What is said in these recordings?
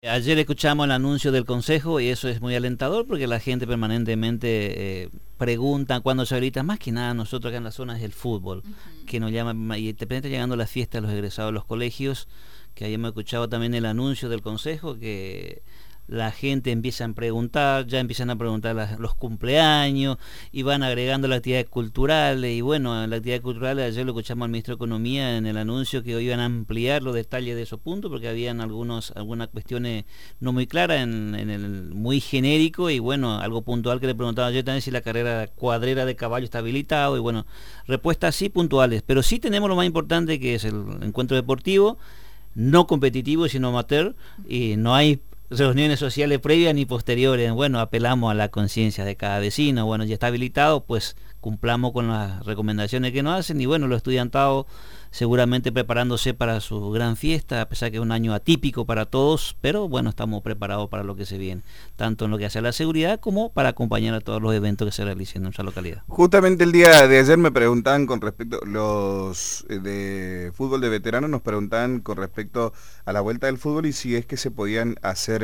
Ayer escuchamos el anuncio del consejo y eso es muy alentador porque la gente permanentemente pregunta cuando se habilita, más que nada nosotros acá en la zona es el fútbol, que nos llama, y de repente llegando la fiesta de los egresados de los colegios, que ayer hemos escuchado también el anuncio del consejo, que la gente empieza a preguntar, ya empiezan a preguntar los cumpleaños y van agregando las actividades culturales. Y bueno, en la actividad cultural ayer lo escuchamos al ministro de Economía en el anuncio que hoy iban a ampliar los detalles de esos puntos porque habían algunas cuestiones no muy claras en el muy genérico y bueno, algo puntual que le preguntaba ayer también si la carrera cuadrera de caballo está habilitado y bueno, respuestas sí puntuales, pero sí tenemos lo más importante que es el encuentro deportivo, no competitivo sino amateur y no hay reuniones sociales previas ni posteriores. Bueno, apelamos a la conciencia de cada vecino. Bueno, ya está habilitado, pues cumplamos con las recomendaciones que nos hacen y bueno, los estudiantados seguramente preparándose para su gran fiesta, a pesar que es un año atípico para todos, pero bueno, estamos preparados para lo que se viene, tanto en lo que hace a la seguridad como para acompañar a todos los eventos que se realicen en nuestra localidad. Justamente el día de ayer me preguntaban con respecto, los de fútbol de veteranos nos preguntaban con respecto a la vuelta del fútbol y si es que se podían hacer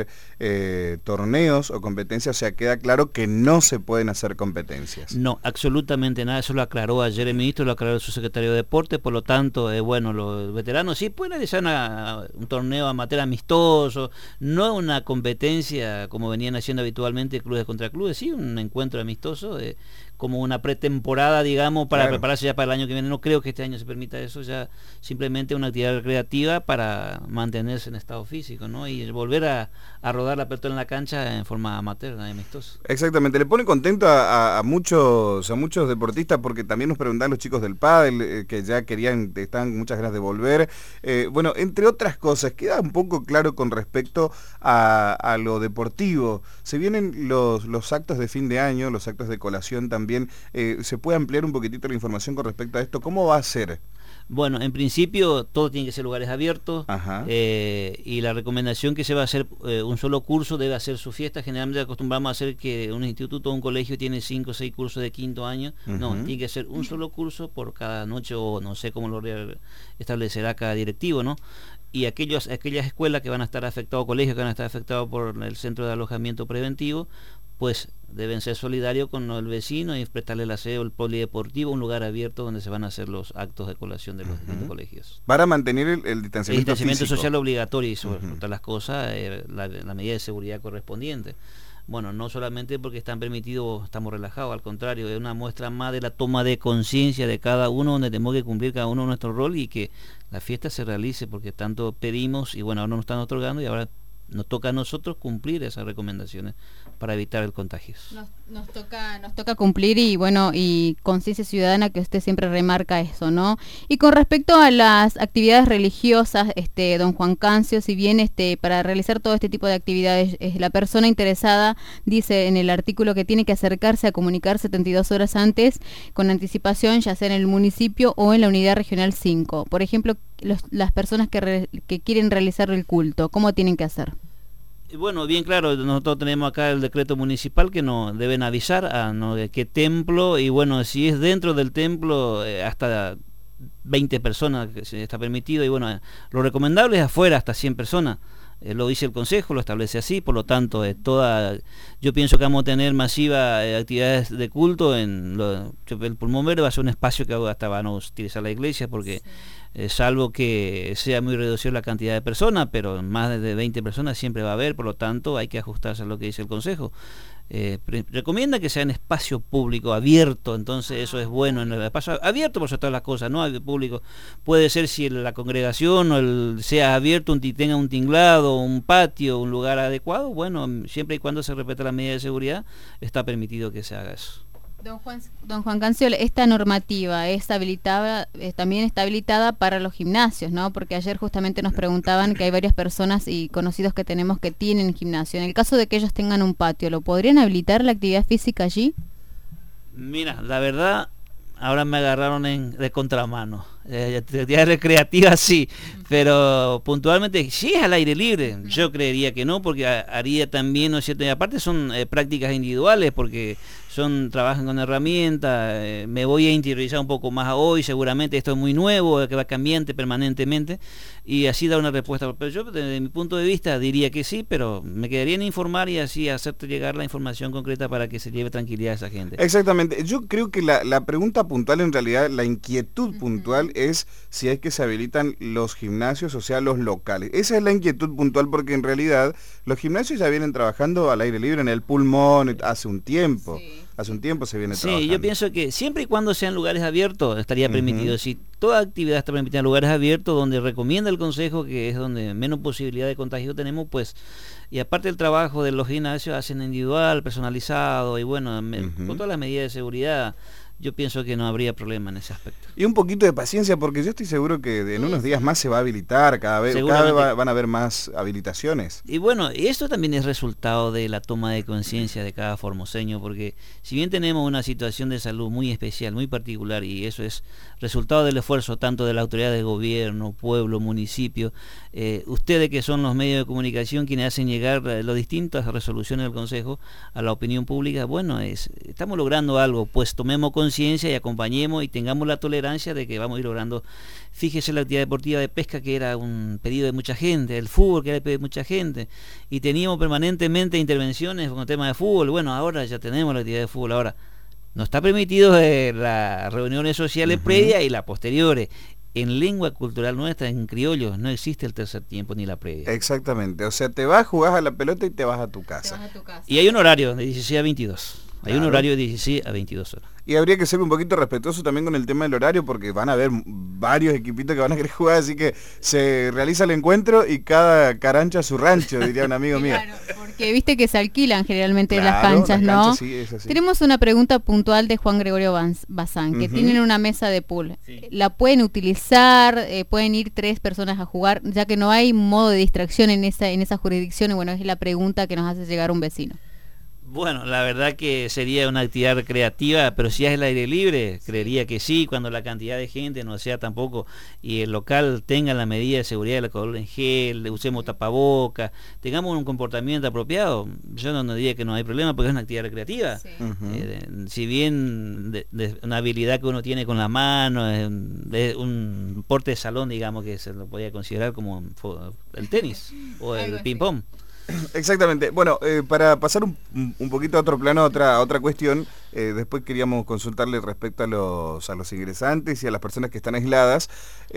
torneos o competencias, o sea, queda claro que no se pueden hacer competencias. No, absolutamente nada, eso lo aclaró ayer el ministro, lo aclaró su secretario de Deporte, por lo tanto, bueno, los veteranos sí pueden realizar un torneo amateur amistoso, no una competencia como venían haciendo habitualmente clubes contra clubes, sí un encuentro amistoso, como una pretemporada, digamos, para prepararse ya para el año que viene. No creo que este año se permita eso, ya simplemente una actividad recreativa para mantenerse en estado físico, ¿no? Y volver a rodar la pelota en la cancha en forma amateur, amistosa. Exactamente, le pone contento a muchos deportistas porque también nos preguntan los chicos del pádel que ya estaban con muchas ganas de volver. Bueno, entre otras cosas, queda un poco claro con respecto a lo deportivo. Se vienen los actos de fin de año, los actos de colación también. ¿Se puede ampliar un poquitito la información con respecto a esto? ¿Cómo va a ser? Bueno, en principio todo tiene que ser lugares abiertos y la recomendación que se va a hacer un solo curso debe hacer su fiesta. Generalmente acostumbramos a hacer que un instituto o un colegio tiene 5 o 6 cursos de quinto año. No, tiene que ser un solo curso por cada noche o no sé cómo lo establecerá cada directivo, ¿no? Y aquellas escuelas que van a estar afectadas, colegios que van a estar afectados por el centro de alojamiento preventivo, pues deben ser solidarios con el vecino y prestarle el aseo, el polideportivo, un lugar abierto donde se van a hacer los actos de colación de los distintos colegios. Para mantener el distanciamiento físico. Social obligatorio y sobre todas las cosas, la medida de seguridad correspondiente. Bueno, no solamente porque están permitidos, estamos relajados, al contrario, es una muestra más de la toma de conciencia de cada uno, donde tenemos que cumplir cada uno nuestro rol y que la fiesta se realice, porque tanto pedimos y bueno, ahora nos están otorgando y ahora nos toca a nosotros cumplir esas recomendaciones para evitar el contagio. Nos toca cumplir y bueno, y conciencia ciudadana, que usted siempre remarca eso, ¿no? Y con respecto a las actividades religiosas, don Juan Cancio, si bien para realizar todo este tipo de actividades, la persona interesada dice en el artículo que tiene que acercarse a comunicar 72 horas antes con anticipación, ya sea en el municipio o en la unidad regional 5. Por ejemplo, las personas que quieren realizar el culto, ¿cómo tienen que hacer? Bueno, bien claro, nosotros tenemos acá el decreto municipal que nos deben avisar de qué templo, y bueno, si es dentro del templo, hasta 20 personas que se está permitido, y bueno, lo recomendable es afuera, hasta 100 personas. Lo dice el Consejo, lo establece así, por lo tanto, yo pienso que vamos a tener masiva actividades de culto. El Pulmón Verde va a ser un espacio que hasta van a utilizar la iglesia, porque salvo que sea muy reducida la cantidad de personas, pero más de 20 personas siempre va a haber, por lo tanto hay que ajustarse a lo que dice el Consejo. Recomienda que sea en espacio público abierto, entonces eso es bueno, en el espacio abierto por sobre todas las cosas, no público, puede ser si la congregación sea abierto, tenga un tinglado, un patio, un lugar adecuado, bueno, siempre y cuando se respete la medida de seguridad, está permitido que se haga eso. Don Juan Cancio, esta normativa también está habilitada para los gimnasios, ¿no? Porque ayer justamente nos preguntaban que hay varias personas y conocidos que tenemos que tienen gimnasio. En el caso de que ellos tengan un patio, ¿lo podrían habilitar la actividad física allí? Mira, la verdad, ahora me agarraron de contramano. actividad recreativa sí, pero puntualmente, si es al aire libre, yo creería que no, porque haría también, ¿no es cierto? Y aparte son prácticas individuales, porque trabajan con herramientas, me voy a interiorizar un poco más hoy, seguramente esto es muy nuevo, que va cambiante permanentemente, y así dar una respuesta. Pero yo, desde mi punto de vista, diría que sí, pero me quedaría en informar y así hacerte llegar la información concreta para que se lleve tranquilidad a esa gente. Exactamente, yo creo que la pregunta puntual, en realidad, la inquietud puntual es si es que se habilitan los gimnasios, o sea, los locales. Esa es la inquietud puntual, porque en realidad los gimnasios ya vienen trabajando al aire libre en el pulmón hace un tiempo. Sí. Hace un tiempo se viene trabajando. Sí, yo pienso que siempre y cuando sean lugares abiertos estaría permitido. Si toda actividad está permitida en lugares abiertos, donde recomienda el Consejo, que es donde menos posibilidad de contagio tenemos, pues, y aparte el trabajo de los gimnasios hacen individual, personalizado, y bueno, con todas las medidas de seguridad, yo pienso que no habría problema en ese aspecto. Y un poquito de paciencia, porque yo estoy seguro que en unos días más se va a habilitar, cada vez van a haber más habilitaciones. Y bueno, esto también es resultado de la toma de conciencia de cada formoseño, porque si bien tenemos una situación de salud muy especial, muy particular, y eso es resultado del esfuerzo tanto de la autoridad de gobierno, pueblo, municipio, ustedes que son los medios de comunicación quienes hacen llegar las distintas resoluciones del Consejo a la opinión pública, bueno, estamos logrando algo, pues tomemos conciencia y acompañemos y tengamos la tolerancia de que vamos a ir logrando. Fíjese la actividad deportiva de pesca, que era un pedido de mucha gente, el fútbol, que era el pedido de mucha gente, y teníamos permanentemente intervenciones con el tema de fútbol. Bueno, ahora ya tenemos la actividad de fútbol, ahora no está permitido las reuniones sociales previas y las posteriores. En lengua cultural nuestra, en criollo, no existe el tercer tiempo ni la previa. Exactamente, o sea, te vas, jugás a la pelota y te vas a tu casa. Y hay un horario de 16 a 22. Hay un horario de 16 a 22 horas. Y habría que ser un poquito respetuoso también con el tema del horario, porque van a haber varios equipitos que van a querer jugar, así que se realiza el encuentro y cada carancho a su rancho, diría un amigo mío. Claro, porque viste que se alquilan generalmente las canchas, ¿no? Sí, es así. Tenemos una pregunta puntual de Juan Gregorio Bazán, que tienen una mesa de pool. Sí. ¿La pueden utilizar? ¿Pueden ir 3 personas a jugar? Ya que no hay modo de distracción en esa jurisdicción, y bueno, es la pregunta que nos hace llegar un vecino. Bueno, la verdad que sería una actividad recreativa, pero si es el aire libre, creería que sí, cuando la cantidad de gente no sea tampoco, y el local tenga la medida de seguridad del alcohol en gel, usemos tapabocas, tengamos un comportamiento apropiado, yo no diría que no hay problema, porque es una actividad recreativa. Sí. Si bien de una habilidad que uno tiene con la mano, de un porte de salón, digamos, que se lo podría considerar como el tenis o el ping-pong. Exactamente. Bueno, para pasar un poquito a otro plano, a otra cuestión, después queríamos consultarle respecto a los ingresantes y a las personas que están aisladas.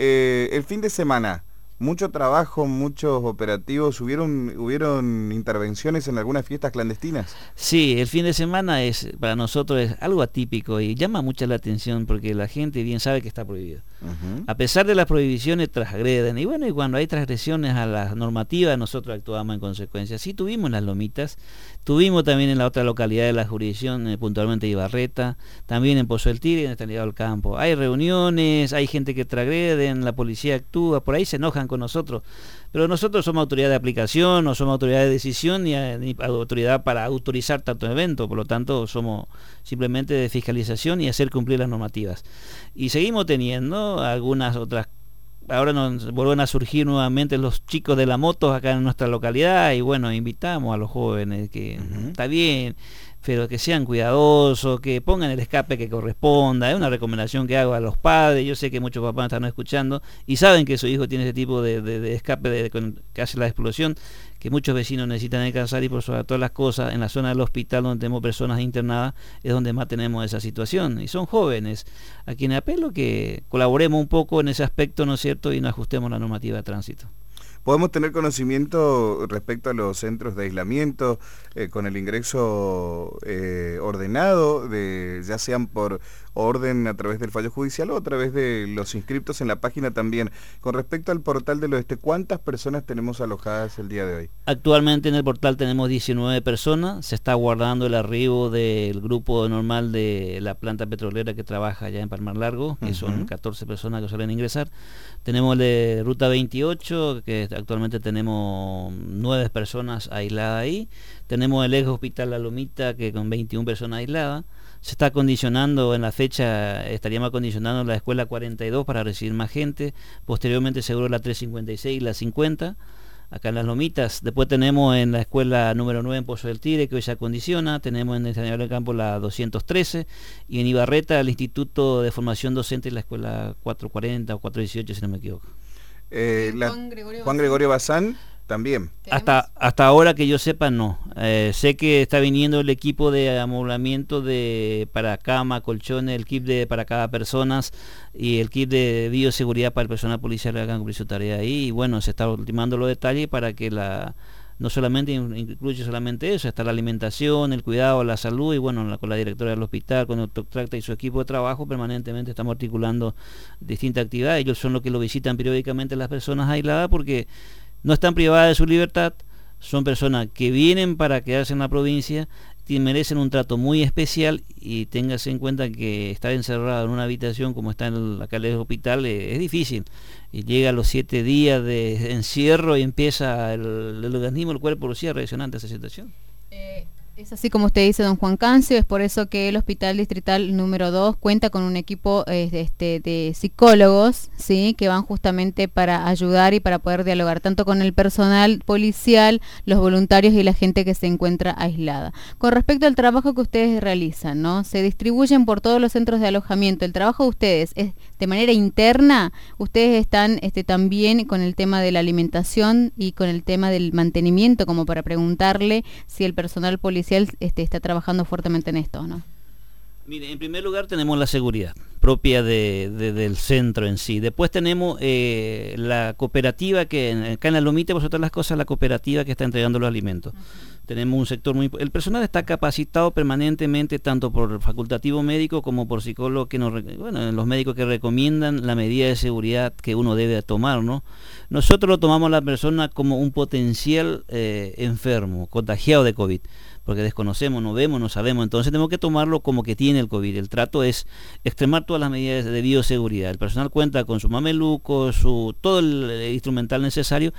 El fin de semana, mucho trabajo, muchos operativos, ¿hubieron intervenciones en algunas fiestas clandestinas? Sí, el fin de semana para nosotros es algo atípico y llama mucha la atención, porque la gente bien sabe que está prohibido. A pesar de las prohibiciones, transgreden. Y bueno, y cuando hay transgresiones a las normativas, nosotros actuamos en consecuencia. Sí, tuvimos en Las Lomitas, tuvimos también en la otra localidad de la jurisdicción, puntualmente Ibarreta, también en Pozo del Tigre, en Estanislao del Campo. Hay reuniones, hay gente que transgreden, la policía actúa, por ahí se enojan con nosotros. Pero nosotros somos autoridad de aplicación, no somos autoridad de decisión ni autoridad para autorizar tanto evento, por lo tanto somos simplemente de fiscalización y hacer cumplir las normativas. Y seguimos teniendo algunas otras. Ahora nos vuelven a surgir nuevamente los chicos de la moto acá en nuestra localidad, y bueno, invitamos a los jóvenes que está bien, pero que sean cuidadosos, que pongan el escape que corresponda. Es una recomendación que hago a los padres. Yo sé que muchos papás están escuchando y saben que su hijo tiene ese tipo de escape que hace la explosión, que muchos vecinos necesitan descansar, y por sobre todas las cosas, en la zona del hospital donde tenemos personas internadas, es donde más tenemos esa situación, y son jóvenes, a quienes apelo que colaboremos un poco en ese aspecto, ¿no es cierto?, y nos ajustemos a la normativa de tránsito. ¿Podemos tener conocimiento respecto a los centros de aislamiento con el ingreso ordenado, ya sean por orden a través del fallo judicial o a través de los inscriptos en la página también? Con respecto al portal del Oeste, ¿cuántas personas tenemos alojadas el día de hoy? Actualmente en el portal tenemos 19 personas, se está guardando el arribo del grupo normal de la planta petrolera que trabaja allá en Palmar Largo, que son 14 personas que suelen ingresar. Tenemos el de Ruta 28, que actualmente tenemos 9 personas aisladas ahí. Tenemos el ex hospital La Lomita, que con 21 personas aisladas. Se está acondicionando en la fecha, estaríamos acondicionando la escuela 42 para recibir más gente, posteriormente seguro la 356 y la 50, acá en Las Lomitas. Después tenemos en la escuela número 9 en Pozo del Tigre, que hoy se acondiciona, tenemos en el San del Campo la 213, y en Ibarreta el Instituto de Formación Docente y la escuela 440 o 418, si no me equivoco. Juan Gregorio Bazán también. Hasta ahora que yo sepa, no. Sé que está viniendo el equipo de amoblamiento para cama, colchones, el kit para cada persona y el kit de bioseguridad para el personal policial que hagan cumplir su tarea ahí. Y bueno, se está ultimando los detalles para que no solamente incluye solamente eso, está la alimentación, el cuidado, la salud, y bueno, con la directora del hospital, con el doctor Tracta y su equipo de trabajo, permanentemente estamos articulando distintas actividades. Ellos son los que lo visitan periódicamente las personas aisladas, porque no están privadas de su libertad, son personas que vienen para quedarse en la provincia, merecen un trato muy especial, y téngase en cuenta que estar encerrado en una habitación como está acá en el hospital es difícil, y llega a los 7 días de encierro y empieza el organismo, el cuerpo lo sigue reaccionando a esa situación. Es así como usted dice, don Juan Cancio, es por eso que el Hospital Distrital número 2 cuenta con un equipo de psicólogos, ¿sí?, que van justamente para ayudar y para poder dialogar tanto con el personal policial, los voluntarios y la gente que se encuentra aislada. Con respecto al trabajo que ustedes realizan, ¿no?, se distribuyen por todos los centros de alojamiento. El trabajo de ustedes es de manera interna. Ustedes están también con el tema de la alimentación y con el tema del mantenimiento, como para preguntarle si el personal policial está trabajando fuertemente en esto, ¿no? Mire, en primer lugar tenemos la seguridad propia del centro en sí. Después tenemos la cooperativa, que acá en La Lomita, por otras las cosas, la cooperativa que está entregando los alimentos. Tenemos un sector el personal está capacitado permanentemente, tanto por facultativo médico como por psicólogo, los médicos que recomiendan la medida de seguridad que uno debe tomar, ¿no? Nosotros lo tomamos a la persona como un potencial enfermo, contagiado de COVID, porque desconocemos, no vemos, no sabemos, entonces tenemos que tomarlo como que tiene el COVID. El trato es extremar todas las medidas de bioseguridad. El personal cuenta con su mameluco, todo el instrumental necesario,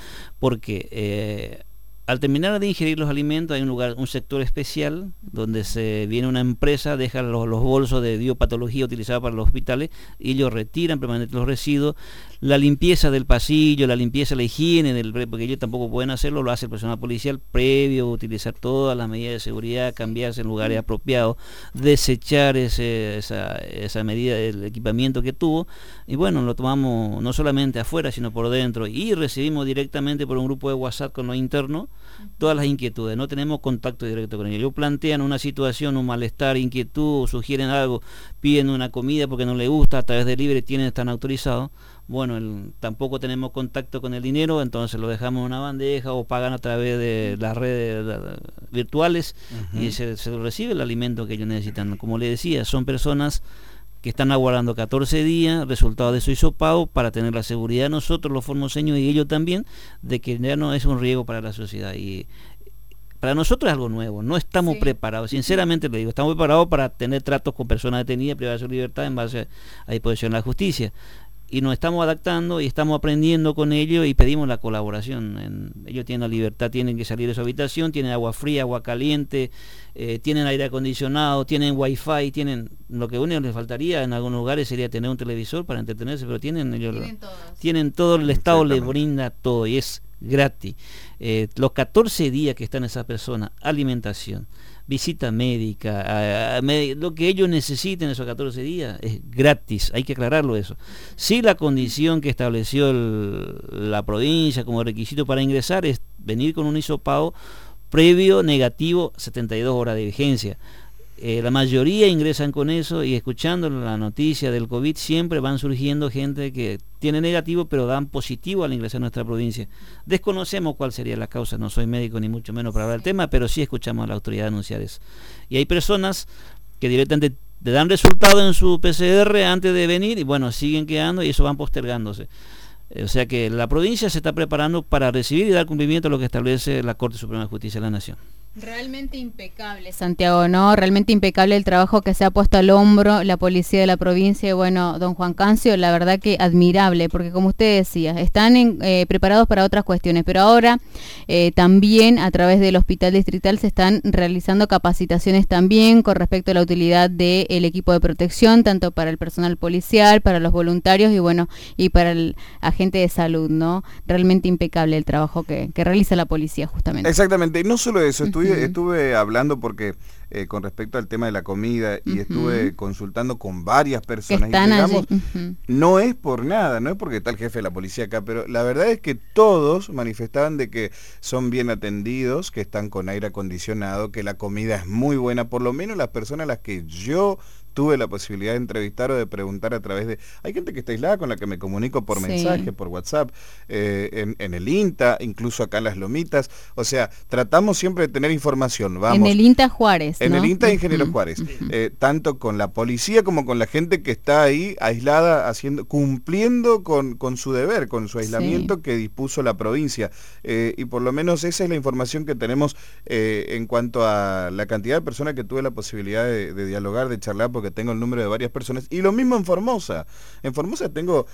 porque al terminar de ingerir los alimentos hay un sector especial donde viene una empresa, deja los bolsos de biopatología utilizados para los hospitales, y ellos retiran permanentemente los residuos. La limpieza del pasillo, la limpieza, la higiene porque ellos tampoco pueden hacerlo, lo hace el personal policial previo, utilizar todas las medidas de seguridad, cambiarse en lugares apropiados, desechar esa medida del equipamiento que tuvo, y bueno, lo tomamos no solamente afuera sino por dentro, y recibimos directamente por un grupo de WhatsApp con lo interno todas las inquietudes. No tenemos contacto directo con ellos. Ellos plantean una situación, un malestar, inquietud, sugieren algo, piden una comida porque no les gusta, a través de libre están autorizados. Bueno, tampoco tenemos contacto con el dinero, entonces lo dejamos en una bandeja o pagan a través de las redes virtuales, y se recibe el alimento que ellos necesitan. Como les decía, son personas que están aguardando 14 días, resultado de su hisopado, para tener la seguridad, nosotros los formoseños y ellos también, de que ya no es un riesgo para la sociedad. Y para nosotros es algo nuevo, no estamos preparados, sinceramente le digo, estamos preparados para tener tratos con personas detenidas, privadas de su libertad en base a disposición de la justicia. Y nos estamos adaptando y estamos aprendiendo con ellos, y pedimos la colaboración. Ellos tienen la libertad, tienen que salir de su habitación, tienen agua fría, agua caliente, tienen aire acondicionado, tienen wifi, lo que único les faltaría en algunos lugares sería tener un televisor para entretenerse, pero tienen todo, el Estado les brinda todo y es gratis. Los 14 días que están esas personas, alimentación, visita médica, lo que ellos necesiten esos 14 días es gratis, hay que aclararlo eso. Sí, la condición que estableció la provincia como requisito para ingresar es venir con un hisopado previo negativo, 72 horas de vigencia. La mayoría ingresan con eso, y escuchando la noticia del COVID siempre van surgiendo gente que tiene negativo pero dan positivo al ingresar a nuestra provincia. Desconocemos cuál sería la causa, no soy médico ni mucho menos para hablar del tema, pero sí escuchamos a la autoridad anunciar eso. Y hay personas que directamente le dan resultado en su PCR antes de venir y bueno, siguen quedando y eso van postergándose. O sea que la provincia se está preparando para recibir y dar cumplimiento a lo que establece la Corte Suprema de Justicia de la Nación. Realmente impecable, Santiago, ¿no? Realmente impecable el trabajo que se ha puesto al hombro la policía de la provincia. Y bueno, don Juan Cancio, la verdad que admirable, porque como usted decía, están preparados para otras cuestiones, pero ahora también a través del Hospital Distrital se están realizando capacitaciones también con respecto a la utilidad del equipo de protección, tanto para el personal policial, para los voluntarios y bueno, y para el agente de salud, ¿no? Realmente impecable el trabajo que realiza la policía justamente. Exactamente, y no solo eso, estuve hablando porque con respecto al tema de la comida y estuve consultando con varias personas y digamos, no es por nada, no es porque está el jefe de la policía acá, pero la verdad es que todos manifestaban de que son bien atendidos, que están con aire acondicionado, que la comida es muy buena, por lo menos las personas a las que yo tuve la posibilidad de entrevistar o de preguntar a través de... Hay gente que está aislada con la que me comunico por mensaje, por WhatsApp, en el INTA, incluso acá en Las Lomitas. O sea, tratamos siempre de tener información. Vamos, en el INTA Juárez, en ¿no? el INTA Ingeniero Juárez. Tanto con la policía como con la gente que está ahí aislada, cumpliendo con su deber, con su aislamiento que dispuso la provincia. Y por lo menos esa es la información que tenemos en cuanto a la cantidad de personas que tuve la posibilidad de dialogar, de charlar, porque tengo el número de varias personas, y lo mismo en Formosa. En Formosa tengo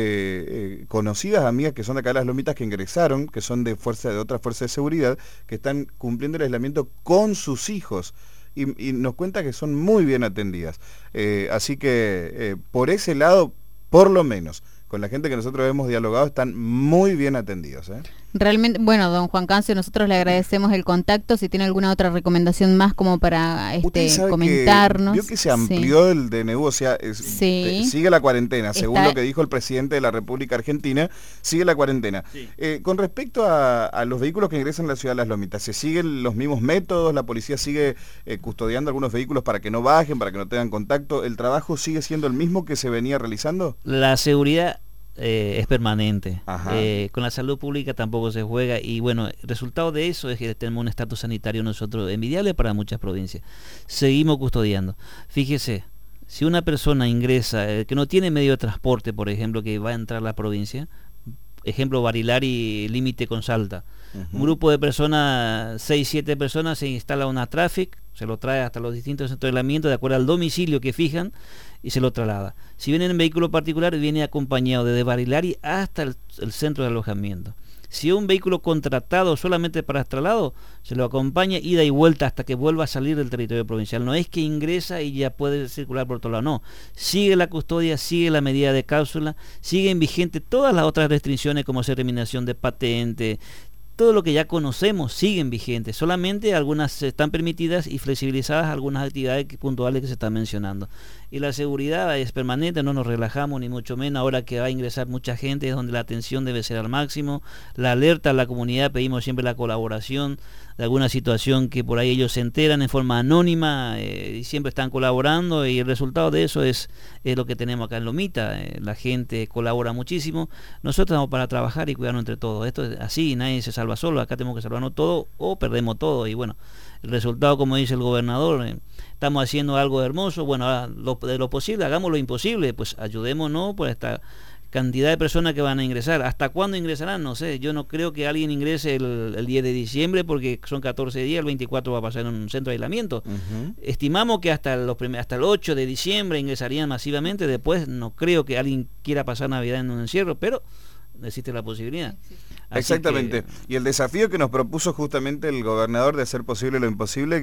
conocidas amigas que son de acá de Las Lomitas que ingresaron, que son de otra fuerza de seguridad, que están cumpliendo el aislamiento con sus hijos. Y nos cuenta que son muy bien atendidas. Así que por ese lado, por lo menos, con la gente que nosotros hemos dialogado, están muy bien atendidos. Realmente, bueno, don Juan Cancio, nosotros le agradecemos el contacto. Si tiene alguna otra recomendación más como para comentarnos. Vio que se amplió el DNU, o sea, sigue la cuarentena, según lo que dijo el presidente de la República Argentina, sigue la cuarentena. Con respecto a los vehículos que ingresan a la ciudad de Las Lomitas, ¿se siguen los mismos métodos? ¿La policía sigue custodiando algunos vehículos para que no bajen, para que no tengan contacto? ¿El trabajo sigue siendo el mismo que se venía realizando? La seguridad es permanente. Con la salud pública tampoco se juega, y bueno, el resultado de eso es que tenemos un estatus sanitario nosotros envidiable para muchas provincias. Seguimos custodiando. Fíjese, si una persona ingresa que no tiene medio de transporte, por ejemplo, que va a entrar a la provincia, ejemplo Barilari, límite con Salta, un grupo de personas, 6-7 personas, se instala una traffic, se lo trae hasta los distintos centros de aislamiento de acuerdo al domicilio que fijan y se lo traslada. Si viene en vehículo particular, viene acompañado desde Barilari hasta el centro de alojamiento. Si es un vehículo contratado solamente para traslado, se lo acompaña ida y vuelta hasta que vuelva a salir del territorio provincial. No es que ingresa y ya puede circular por otro lado, no. Sigue la custodia, sigue la medida de cápsula, siguen vigentes todas las otras restricciones como terminación de patente. Todo lo que ya conocemos siguen vigentes, solamente algunas están permitidas y flexibilizadas algunas actividades puntuales que se están mencionando. Y la seguridad es permanente, no nos relajamos ni mucho menos, ahora que va a ingresar mucha gente es donde la atención debe ser al máximo, la alerta a la comunidad, pedimos siempre la colaboración de alguna situación que por ahí ellos se enteran en forma anónima y siempre están colaborando, y el resultado de eso es lo que tenemos acá en Lomita. La gente colabora muchísimo, nosotros estamos para trabajar y cuidarnos entre todos, esto es así, nadie se salva solo, acá tenemos que salvarnos todo o perdemos todo, y bueno, el resultado, como dice el gobernador, estamos haciendo algo hermoso, bueno, de lo posible, hagamos lo imposible, pues ayudémonos por esta cantidad de personas que van a ingresar. ¿Hasta cuándo ingresarán? No sé, yo no creo que alguien ingrese el 10 de diciembre porque son 14 días, el 24 va a pasar en un centro de aislamiento. Estimamos que hasta el 8 de diciembre ingresarían masivamente, después no creo que alguien quiera pasar Navidad en un encierro, pero existe la posibilidad. Exactamente. Y el desafío que nos propuso justamente el gobernador de hacer posible lo imposible,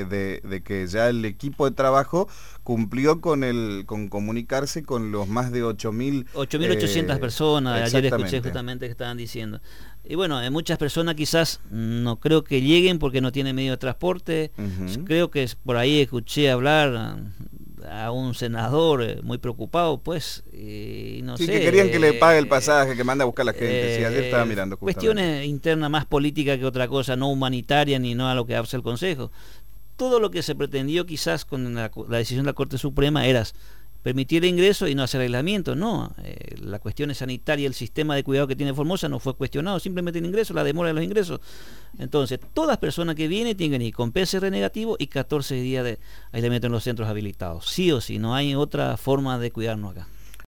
de que ya el equipo de trabajo cumplió con comunicarse con los más de 8.800 personas. Ayer escuché justamente que estaban diciendo. Y bueno, muchas personas quizás no creo que lleguen porque no tienen medio de transporte. Creo que por ahí escuché hablar a un senador muy preocupado, pues, no sé. Que querían que le pague el pasaje, que manda a buscar a la gente. Sí, ayer estaba mirando justamente. Cuestiones internas más políticas que otra cosa, no humanitaria ni no a lo que hace el Consejo. Todo lo que se pretendió quizás con la decisión de la Corte Suprema era permitir el ingreso y no hacer aislamiento. No, la cuestión sanitaria, el sistema de cuidado que tiene Formosa no fue cuestionado, simplemente el ingreso, la demora de los ingresos. Entonces, todas personas que vienen tienen que ir con PCR negativo y 14 días de aislamiento en los centros habilitados. Sí o sí, no hay otra forma de cuidarnos acá.